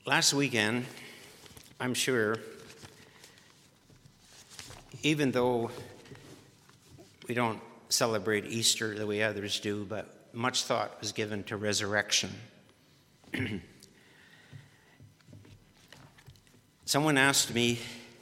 Last weekend, I'm sure, even though we don't celebrate Easter the way others do, but much thought was given to resurrection. Someone asked me,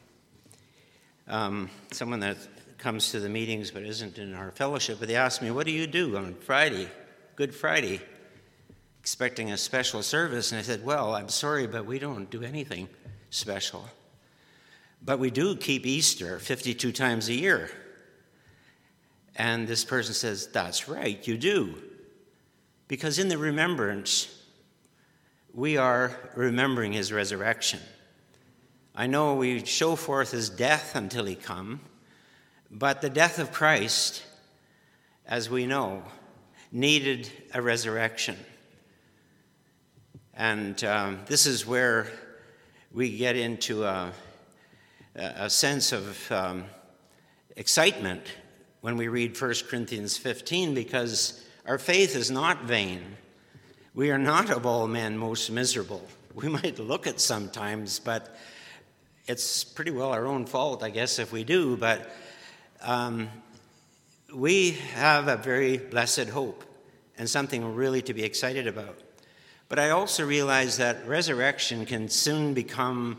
someone that comes to the meetings but isn't in our fellowship, but they asked me, what do you do on Friday, Good Friday, expecting a special service? And I said, well, I'm sorry, but we don't do anything special. But we do keep Easter 52 times a year. And this person says, that's right, you do. Because in the remembrance, we are remembering his resurrection. I know we show forth his death until he come, but the death of Christ, as we know, needed a resurrection. And this is where we get into a sense of excitement when we read 1 Corinthians 15, because our faith is not vain. We are not of all men most miserable. We might look it sometimes, but it's pretty well our own fault, I guess, if we do. But we have a very blessed hope and something really to be excited about. But I also realize that resurrection can soon become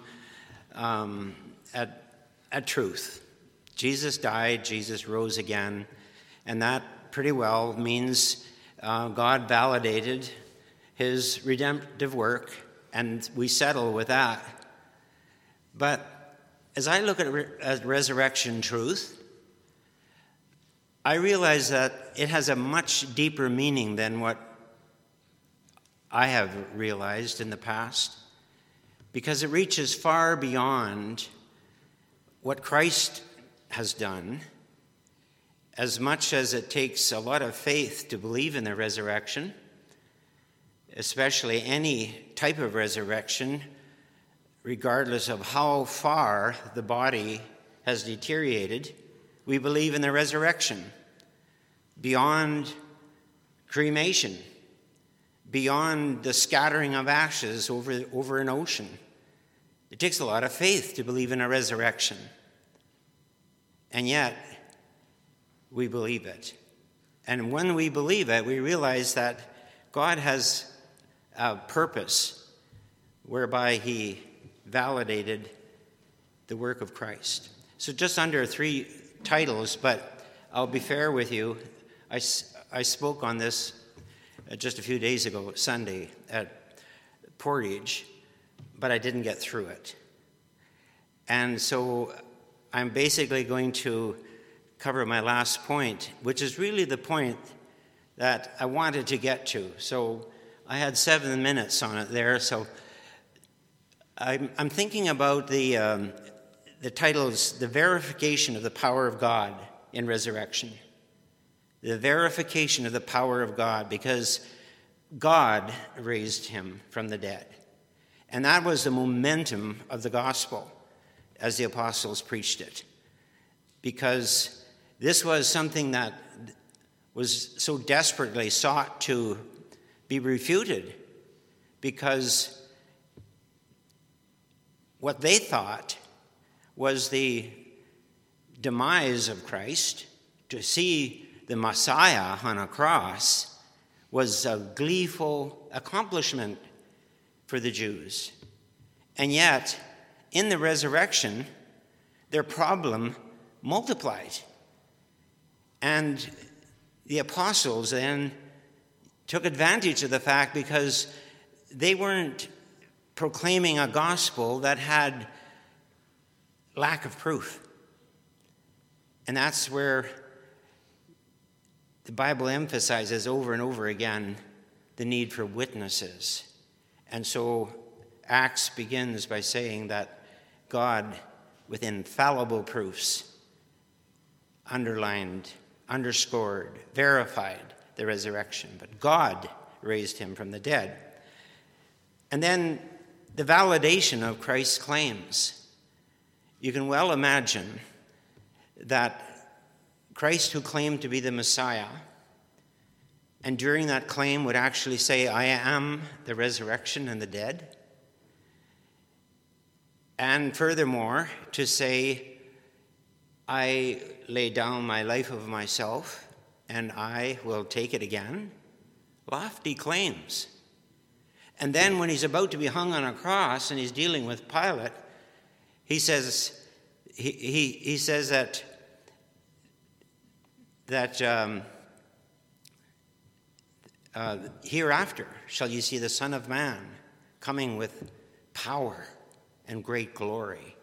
a truth. Jesus died, Jesus rose again, and that pretty well means God validated his redemptive work, and we settle with that. But as I look at resurrection truth, I realize that it has a much deeper meaning than what I have realized in the past, because it reaches far beyond what Christ has done, as much as it takes a lot of faith to believe in the resurrection, especially any type of resurrection, regardless of how far the body has deteriorated. We believe in the resurrection beyond cremation, beyond the scattering of ashes over an ocean. It takes a lot of faith to believe in a resurrection. And yet, we believe it. And when we believe it, we realize that God has a purpose whereby he validated the work of Christ. So just under 3 titles, but I'll be fair with you. I spoke on this just a few days ago, Sunday, at Portage, but I didn't get through it. And so I'm basically going to cover my last point, which is really the point that I wanted to get to. So I had 7 minutes on it there. So I'm thinking about the titles, The Verification of the Power of God in Resurrection. The verification of the power of God, because God raised him from the dead. And that was the momentum of the gospel as the apostles preached it, because this was something that was so desperately sought to be refuted, because what they thought was the demise of Christ. To see the Messiah on a cross was a gleeful accomplishment for the Jews. And yet, in the resurrection, their problem multiplied. And the apostles then took advantage of the fact, because they weren't proclaiming a gospel that had lack of proof. And that's where the Bible emphasizes over and over again the need for witnesses. And so Acts begins by saying that God, with infallible proofs, underlined, underscored, verified the resurrection. But God raised him from the dead. And then the validation of Christ's claims. You can well imagine that Christ, who claimed to be the Messiah, and during that claim would actually say, I am the resurrection and the dead. And furthermore, to say, I lay down my life of myself and I will take it again. Lofty claims. And then when he's about to be hung on a cross and he's dealing with Pilate, he says that hereafter shall you see the Son of Man coming with power and great glory.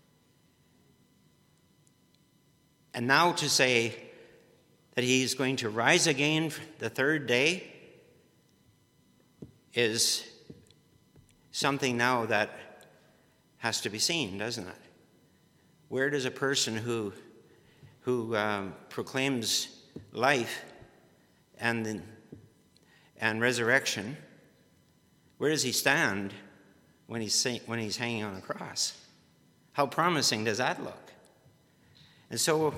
And now to say that he's going to rise again the third day is something now that has to be seen, doesn't it? Where does a person who proclaims life and resurrection, where does he stand when he's hanging on a cross? How promising does that look? And so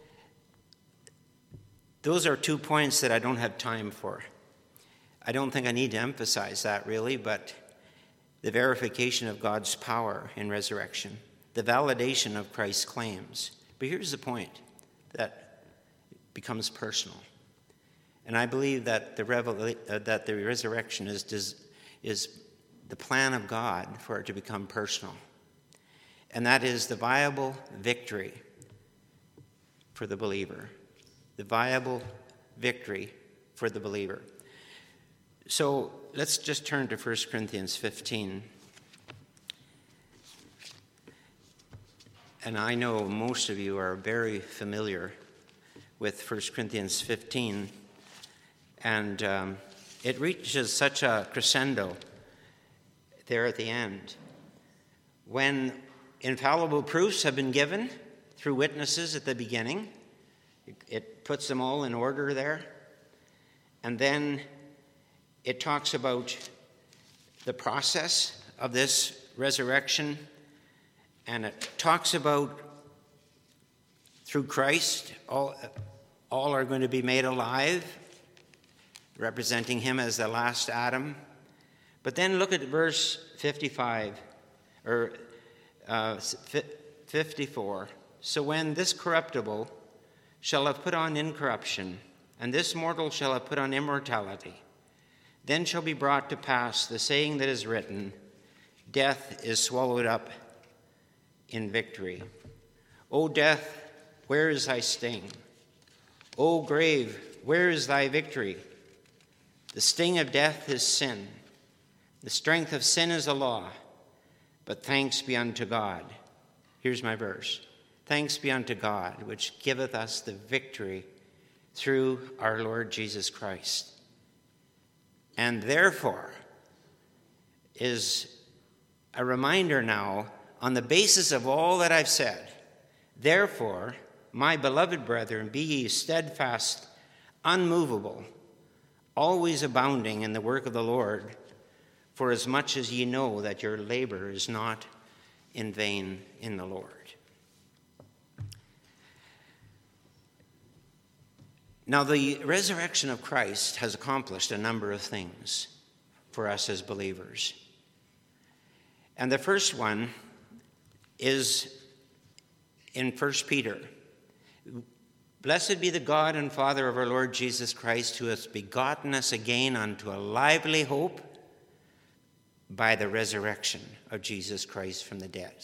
those are 2 points that I don't have time for. I don't think I need to emphasize that really, but the verification of God's power in resurrection, the validation of Christ's claims. But here's the point that becomes personal. And I believe that the resurrection is the plan of God for it to become personal. And that is the viable victory for the believer. The viable victory for the believer. So let's just turn to 1 Corinthians 15. And I know most of you are very familiar with 1 Corinthians 15. And it reaches such a crescendo there at the end. When infallible proofs have been given through witnesses at the beginning, it puts them all in order there. And then it talks about the process of this resurrection, and it talks about through Christ, all are going to be made alive, representing him as the last Adam. But then look at verse 54. So when this corruptible shall have put on incorruption, and this mortal shall have put on immortality, then shall be brought to pass the saying that is written, death is swallowed up in victory. O death, where is thy sting? O grave, where is thy victory? The sting of death is sin. The strength of sin is the law. But thanks be unto God. Here's my verse. Thanks be unto God, which giveth us the victory through our Lord Jesus Christ. And therefore is a reminder now, on the basis of all that I've said, therefore, my beloved brethren, be ye steadfast, unmovable, always abounding in the work of the Lord, for as much as ye know that your labor is not in vain in the Lord. Now, the resurrection of Christ has accomplished a number of things for us as believers. And the first one is in 1 Peter. Blessed be the God and Father of our Lord Jesus Christ, who has begotten us again unto a lively hope by the resurrection of Jesus Christ from the dead.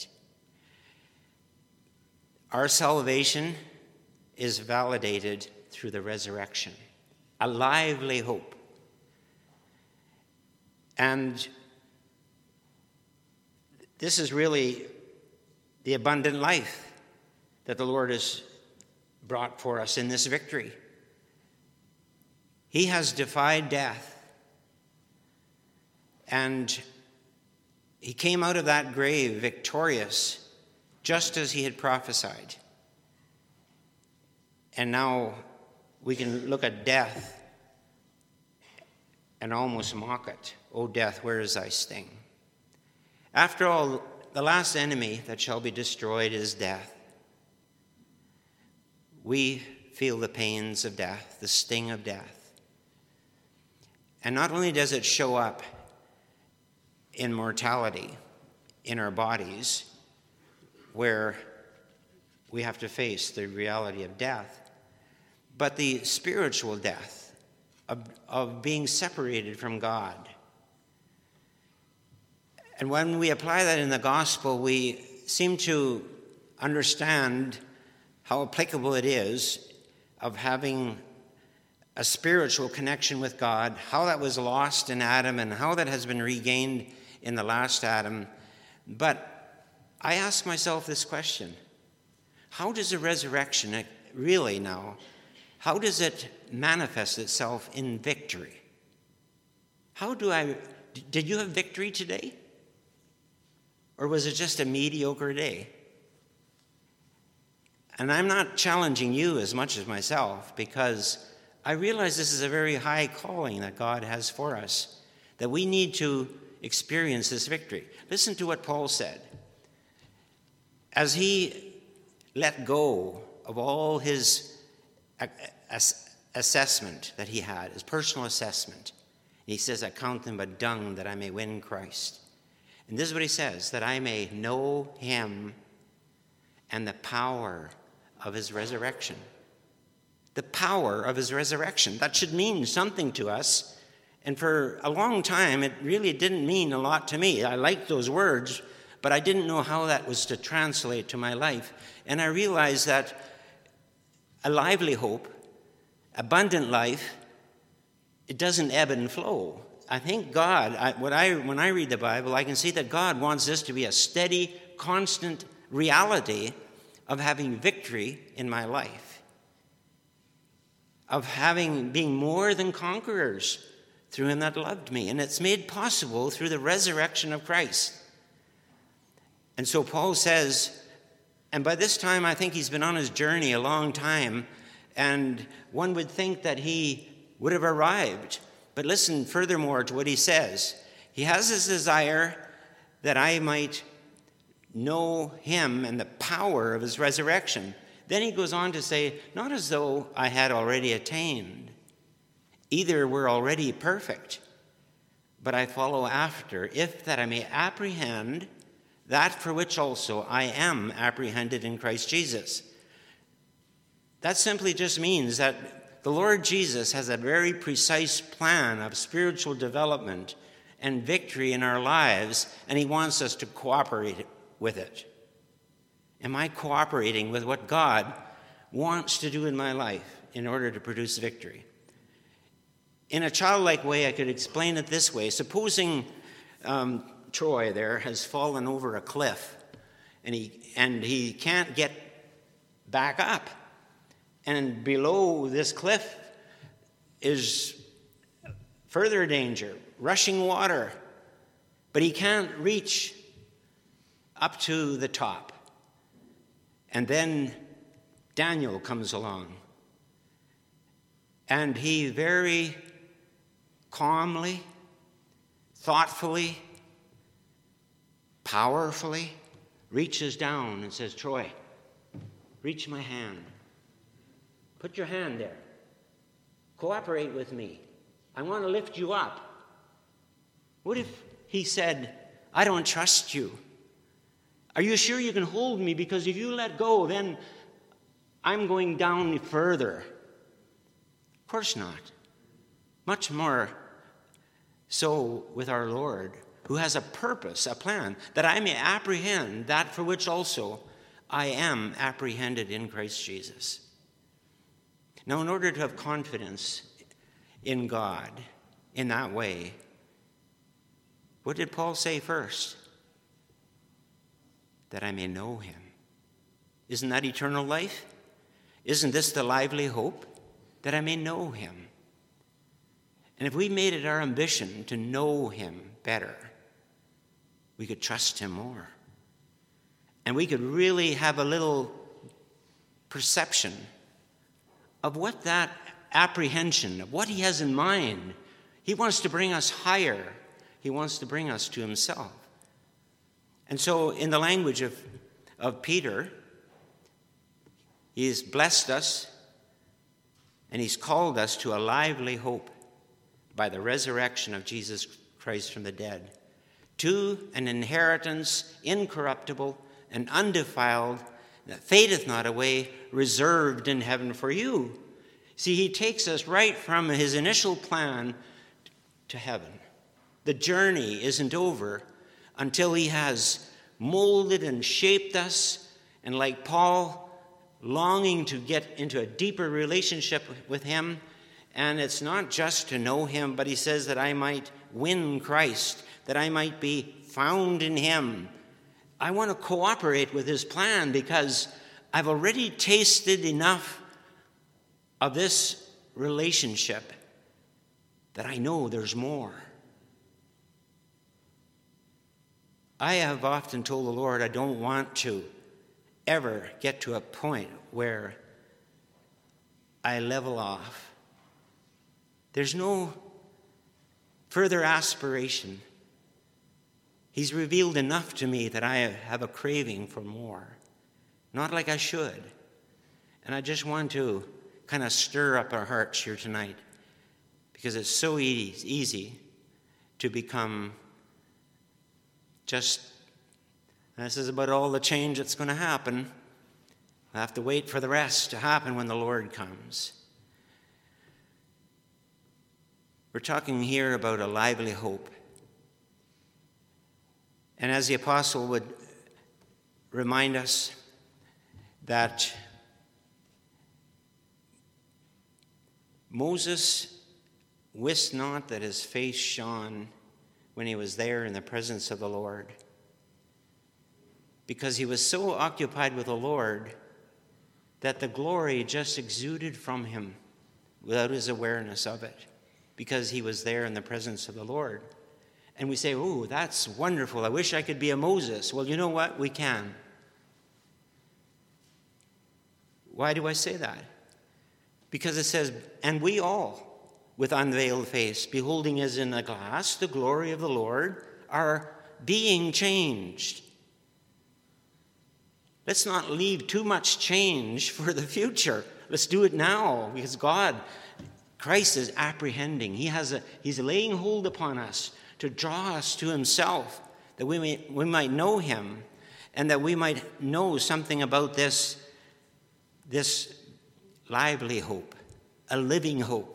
Our salvation is validated through the resurrection, a lively hope. And this is really the abundant life that the Lord has brought for us in this victory. He has defied death, and he came out of that grave victorious, just as he had prophesied. And now we can look at death and almost mock it. O death, where is thy sting? After all, the last enemy that shall be destroyed is death. We feel the pains of death, the sting of death. And not only does it show up in mortality in our bodies, where we have to face the reality of death, but the spiritual death of being separated from God. And when we apply that in the gospel, we seem to understand how applicable it is of having a spiritual connection with God, how that was lost in Adam and how that has been regained in the last Adam. But I ask myself this question: how does the resurrection really now, how does it manifest itself in victory? Did you have victory today? Or was it just a mediocre day? And I'm not challenging you as much as myself, because I realize this is a very high calling that God has for us, that we need to experience this victory. Listen to what Paul said. As he let go of all his assessment that he had, his personal assessment, he says, I count them but dung that I may win Christ. And this is what he says, that I may know him and the power of his resurrection. The power of his resurrection. That should mean something to us. And for a long time, it really didn't mean a lot to me. I liked those words, but I didn't know how that was to translate to my life. And I realized that a lively hope, abundant life, it doesn't ebb and flow. I think God, when I read the Bible, I can see that God wants this to be a steady, constant reality of having victory in my life, of being more than conquerors through him that loved me. And it's made possible through the resurrection of Christ. And so Paul says, and by this time I think he's been on his journey a long time, and one would think that he would have arrived. But listen furthermore to what he says. He has this desire that I might know him and the power of his resurrection. Then he goes on to say, not as though I had already attained. Either we're already perfect, but I follow after, if that I may apprehend that for which also I am apprehended in Christ Jesus. That simply just means that the Lord Jesus has a very precise plan of spiritual development and victory in our lives, and he wants us to cooperate with it. Am I cooperating with what God wants to do in my life in order to produce victory? In a childlike way, I could explain it this way. Supposing Troy there has fallen over a cliff, and he can't get back up. And below this cliff is further danger, rushing water. But he can't reach up to the top. And then Daniel comes along. And he very calmly, thoughtfully, powerfully reaches down and says, Troy, reach my hand. Put your hand there. Cooperate with me. I want to lift you up. What if he said, I don't trust you? Are you sure you can hold me? Because if you let go, then I'm going down further. Of course not. Much more so with our Lord, who has a purpose, a plan, that I may apprehend that for which also I am apprehended in Christ Jesus. Now, in order to have confidence in God in that way, what did Paul say first? That I may know him. Isn't that eternal life? Isn't this the lively hope? That I may know him. And if we made it our ambition to know him better, we could trust him more. And we could really have a little perception of what that apprehension, of what he has in mind. He wants to bring us higher. He wants to bring us to himself. And so in the language of Peter, he's blessed us and he's called us to a lively hope by the resurrection of Jesus Christ from the dead, to an inheritance incorruptible, and undefiled, that fadeth not away, reserved in heaven for you. See, he takes us right from his initial plan to heaven. The journey isn't over until he has molded and shaped us, and like Paul, longing to get into a deeper relationship with him. And it's not just to know him, but he says that I might win Christ, that I might be found in him. I want to cooperate with his plan because I've already tasted enough of this relationship that I know there's more. I have often told the Lord I don't want to ever get to a point where I level off. There's no further aspiration. He's revealed enough to me that I have a craving for more. Not like I should. And I just want to kind of stir up our hearts here tonight, because it's so easy to become just, this is about all the change that's going to happen. I'll have to wait for the rest to happen when the Lord comes. We're talking here about a lively hope. And as the apostle would remind us that Moses wist not that his face shone when he was there in the presence of the Lord, because he was so occupied with the Lord that the glory just exuded from him without his awareness of it, because he was there in the presence of the Lord. And we say, oh, that's wonderful. I wish I could be a Moses. Well, you know what? We can. Why do I say that? Because it says, and we all, with unveiled face, beholding as in a glass the glory of the Lord, are being changed. Let's not leave too much change for the future. Let's do it now, because Christ is apprehending. He's laying hold upon us to draw us to himself, that we might know him, and that we might know something about this lively hope, a living hope.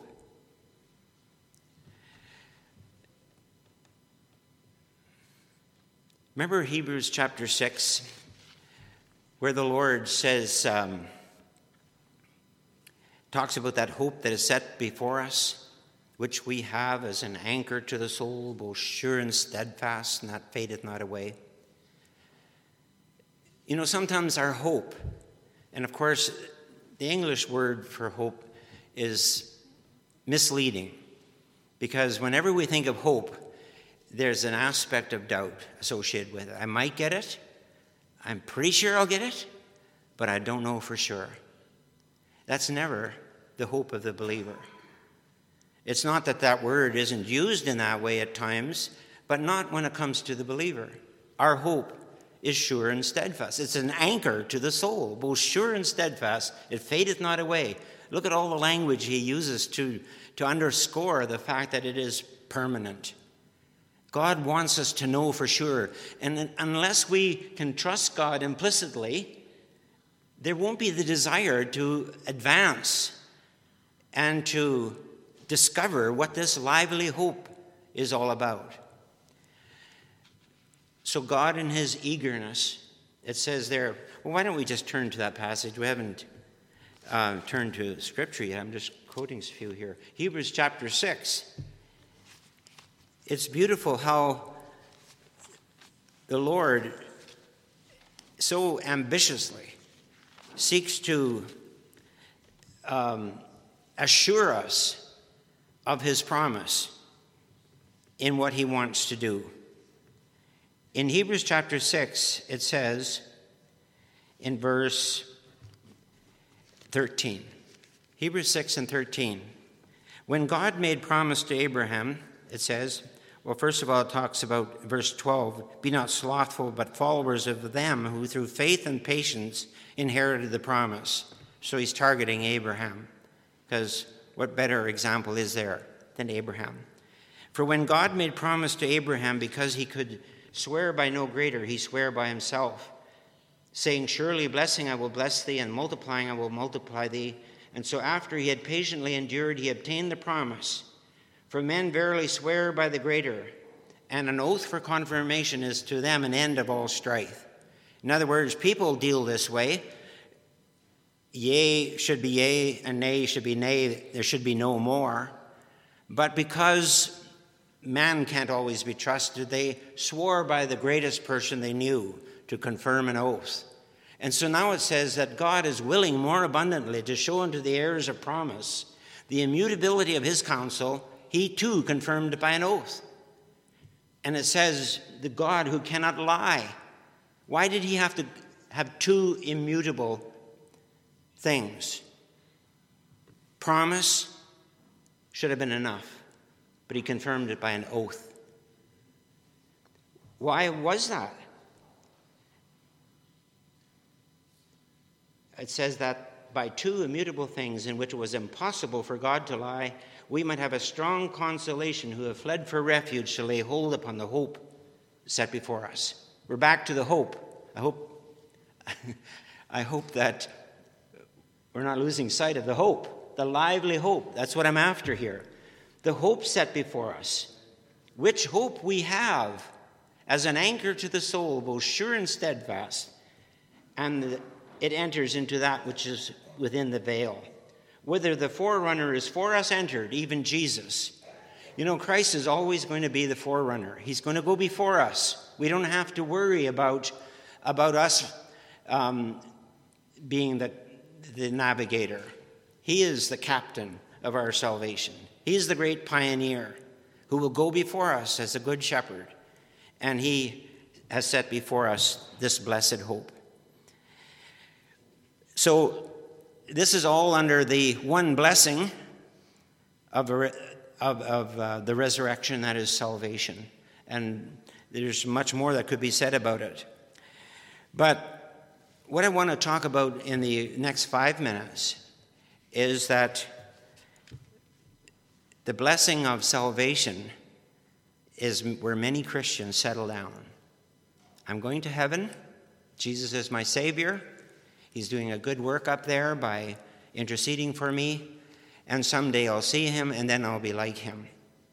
Remember Hebrews chapter 6, where the Lord says, talks about that hope that is set before us, which we have as an anchor to the soul, both sure and steadfast, and that fadeth not away. You know, sometimes our hope, and of course, the English word for hope is misleading, because whenever we think of hope, there's an aspect of doubt associated with it. I might get it. I'm pretty sure I'll get it, but I don't know for sure. That's never the hope of the believer. It's not that that word isn't used in that way at times, but not when it comes to the believer. Our hope is sure and steadfast. It's an anchor to the soul, both sure and steadfast. It fadeth not away. Look at all the language he uses to underscore the fact that it is permanent. God wants us to know for sure. And unless we can trust God implicitly, there won't be the desire to advance and to discover what this lively hope is all about. So God, in his eagerness, it says there, well, why don't we just turn to that passage? We haven't turned to Scripture yet. I'm just quoting a few here. Hebrews chapter 6. It's beautiful how the Lord so ambitiously seeks to assure us of his promise in what he wants to do. In Hebrews chapter 6, it says in verse 13, Hebrews 6 and 13, when God made promise to Abraham, it says, well, first of all, it talks about verse 12, be not slothful, but followers of them who through faith and patience inherited the promise. So he's targeting Abraham, because what better example is there than Abraham? For when God made promise to Abraham, because he could swear by no greater, he sware by himself, saying, surely blessing I will bless thee, and multiplying I will multiply thee. And so after he had patiently endured, he obtained the promise. For men verily swear by the greater, and an oath for confirmation is to them an end of all strife. In other words, people deal this way. Yea should be yea, and nay should be nay. There should be no more. But because man can't always be trusted, they swore by the greatest person they knew to confirm an oath. And so now it says that God is willing more abundantly to show unto the heirs of promise the immutability of his counsel. He too confirmed by an oath. And it says the God who cannot lie. Why did he have to have two immutable things? Promise should have been enough, but he confirmed it by an oath. Why was that? It says that by two immutable things in which it was impossible for God to lie, we might have a strong consolation who have fled for refuge to lay hold upon the hope set before us. We're back to the hope. I hope that we're not losing sight of the hope, the lively hope. That's what I'm after here. The hope set before us, which hope we have as an anchor to the soul, both sure and steadfast, and it enters into that which is within the veil. Whether the forerunner is for us entered, even Jesus. You know, Christ is always going to be the forerunner. He's going to go before us. We don't have to worry about us being the navigator. He is the captain of our salvation. He is the great pioneer who will go before us as a good shepherd. And he has set before us this blessed hope. So this is all under the one blessing of the resurrection, that is salvation. And there's much more that could be said about it. But what I want to talk about in the next 5 minutes is that the blessing of salvation is where many Christians settle down. I'm going to heaven. Jesus is my Savior. He's doing a good work up there by interceding for me. And someday I'll see him, and then I'll be like him.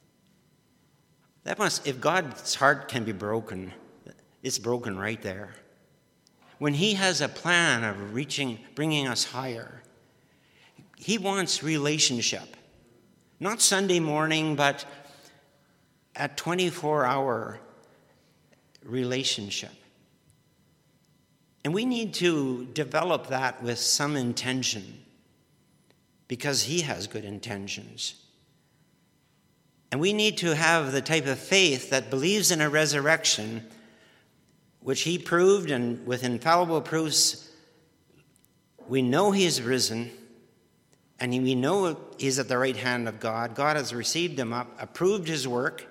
If God's heart can be broken, it's broken right there. When he has a plan of bringing us higher, he wants relationship. Not Sunday morning, but a 24-hour relationship. And we need to develop that with some intention, because he has good intentions. And we need to have the type of faith that believes in a resurrection, which he proved, and with infallible proofs, we know he is risen, and we know he's at the right hand of God. God has received him up, approved his work,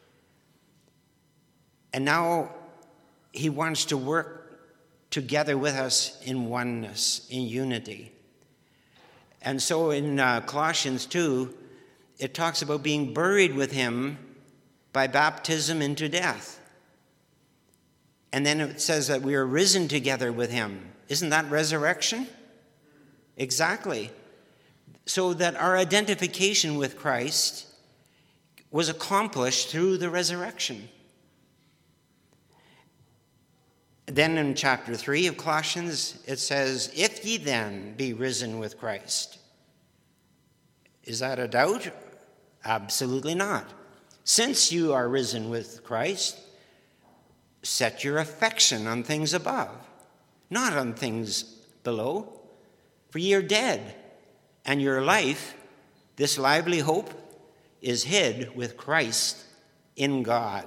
and now he wants to work together with us in oneness, in unity. And so in Colossians 2, it talks about being buried with him by baptism into death. And then it says that we are risen together with him. Isn't that resurrection? Exactly. So that our identification with Christ was accomplished through the resurrection. Then in chapter 3 of Colossians, it says, if ye then be risen with Christ. Is that a doubt? Absolutely not. Since you are risen with Christ, set your affection on things above, not on things below. For ye are dead, and your life, this lively hope, is hid with Christ in God.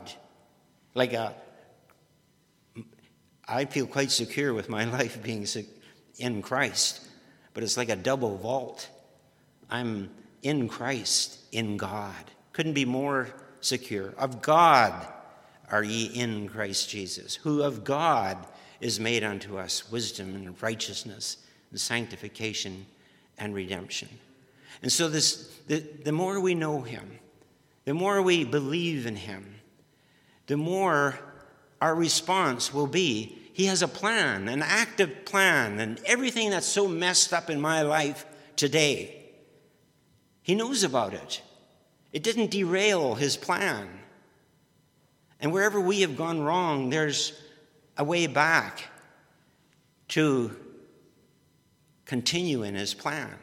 I feel quite secure with my life being in Christ, but it's like a double vault. I'm in Christ, in God. Couldn't be more secure. Of God are ye in Christ Jesus, who of God is made unto us wisdom and righteousness and sanctification and redemption. And so the more we know him, the more we believe in him, the more our response will be, He has a plan, an active plan, and everything that's so messed up in my life today, he knows about it. It didn't derail his plan. And wherever we have gone wrong, there's a way back to continue in his plan.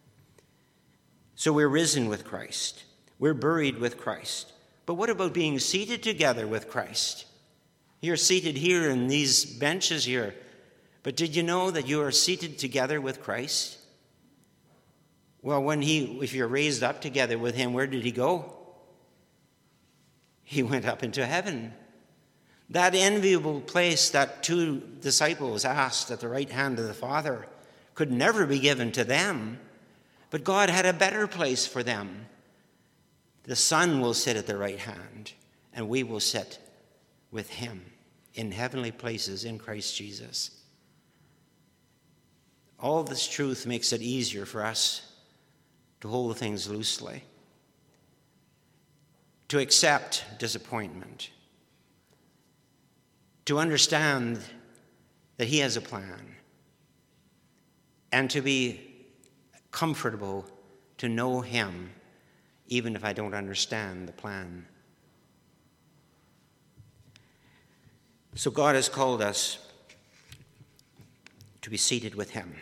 So we're risen with Christ. We're buried with Christ. But what about being seated together with Christ? You're seated here in these benches here. But did you know that you are seated together with Christ? Well, if you're raised up together with him, where did he go? He went up into heaven. That enviable place that two disciples asked at the right hand of the Father could never be given to them. But God had a better place for them. The Son will sit at the right hand, and we will sit with him in heavenly places in Christ Jesus. All this truth makes it easier for us to hold things loosely, to accept disappointment, to understand that he has a plan, and to be comfortable to know him even if I don't understand the plan. So God has called us to be seated with him.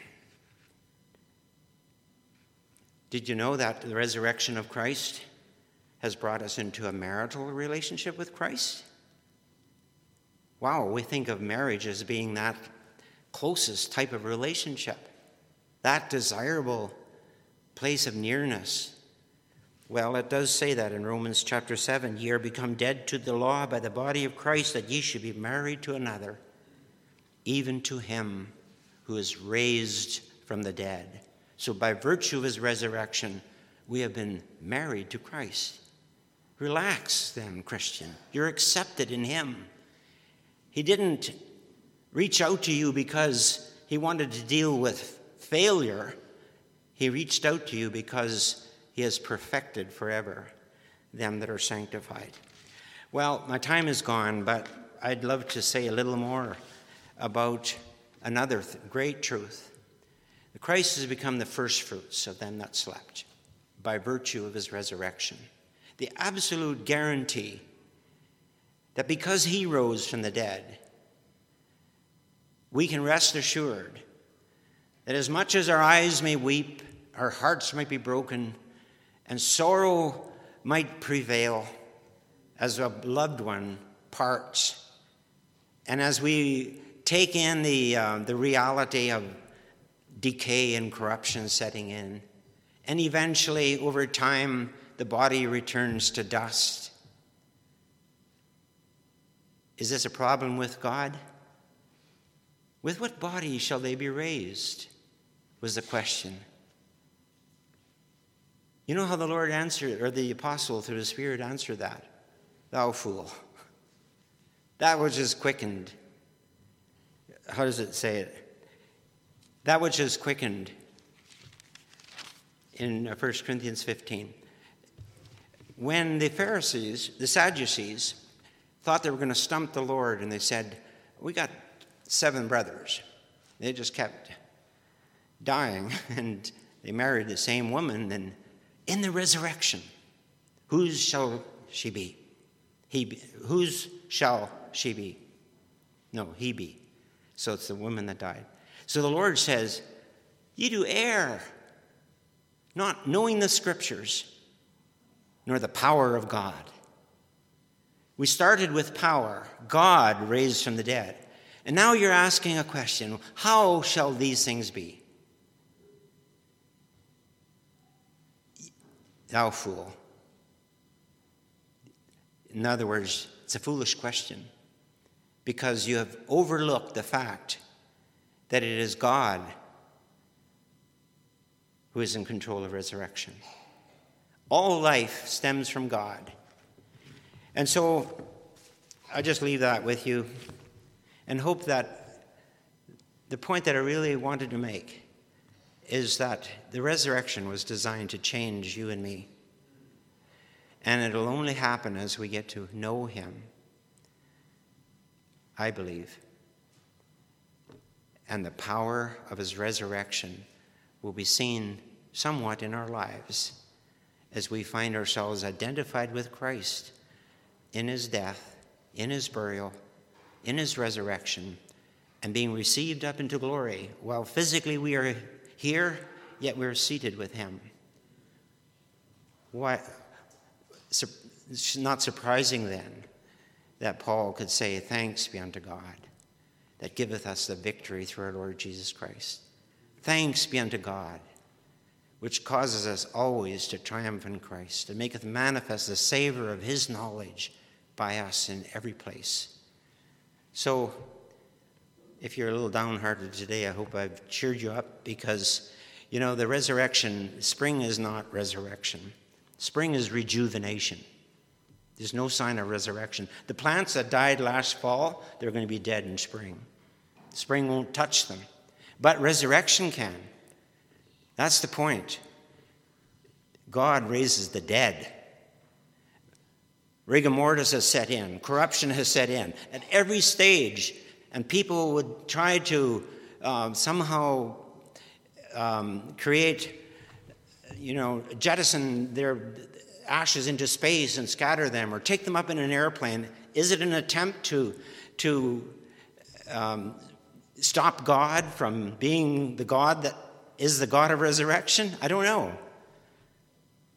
Did you know that the resurrection of Christ has brought us into a marital relationship with Christ? Wow, we think of marriage as being that closest type of relationship, that desirable place of nearness. Well, it does say that in Romans chapter 7, ye are become dead to the law by the body of Christ, that ye should be married to another, even to him who is raised from the dead. So by virtue of his resurrection, we have been married to Christ. Relax then, Christian. You're accepted in him. He didn't reach out to you because he wanted to deal with failure. He reached out to you because he has perfected forever them that are sanctified. Well, my time is gone, but I'd love to say a little more about another great truth. Christ has become the first fruits of them that slept by virtue of his resurrection. The absolute guarantee that because he rose from the dead, we can rest assured that as much as our eyes may weep, our hearts might be broken, and sorrow might prevail as a loved one parts, and as we take in the reality of decay and corruption setting in, and eventually, over time, the body returns to dust. Is this a problem with God? With what body shall they be raised? Was the question. You know how the Lord answered, or the apostle through the Spirit answered that? Thou fool. That which is quickened. How does it say it? That which is quickened in 1 Corinthians 15. When the Pharisees, the Sadducees, thought they were going to stump the Lord, and they said, we got 7 brothers. They just kept dying, and they married the same woman, and in the resurrection, whose shall she be? Whose shall she be? No, he be. So it's the woman that died. So the Lord says, ye do err, not knowing the scriptures, nor the power of God. We started with power. God raised from the dead. And now you're asking a question. How shall these things be? Thou fool. In other words, it's a foolish question because you have overlooked the fact that it is God who is in control of resurrection. All life stems from God. And so I just leave that with you and hope that the point that I really wanted to make is that the resurrection was designed to change you and me. And it'll only happen as we get to know him, I believe. and the power of his resurrection will be seen somewhat in our lives as we find ourselves identified with Christ in his death, in his burial, in his resurrection, and being received up into glory. While physically we are here, yet we are seated with him. Why? It's not surprising then that Paul could say, "Thanks be unto God that giveth us the victory through our Lord Jesus Christ. Thanks be unto God, which causes us always to triumph in Christ, and maketh manifest the savor of his knowledge by us in every place." So, if you're a little downhearted today, I hope I've cheered you up, because, the resurrection, spring is not resurrection. Spring is rejuvenation. There's no sign of resurrection. The plants that died last fall, they're going to be dead in spring. Spring won't touch them. But resurrection can. That's the point. God raises the dead. Rigor mortis has set in. Corruption has set in. At every stage, and people would try to somehow jettison their ashes into space and scatter them, or take them up in an airplane. Is it an attempt to stop God from being the God that is the God of resurrection? I don't know.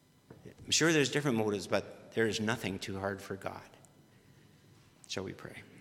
I'm sure there's different motives, but there is nothing too hard for God. Shall we pray?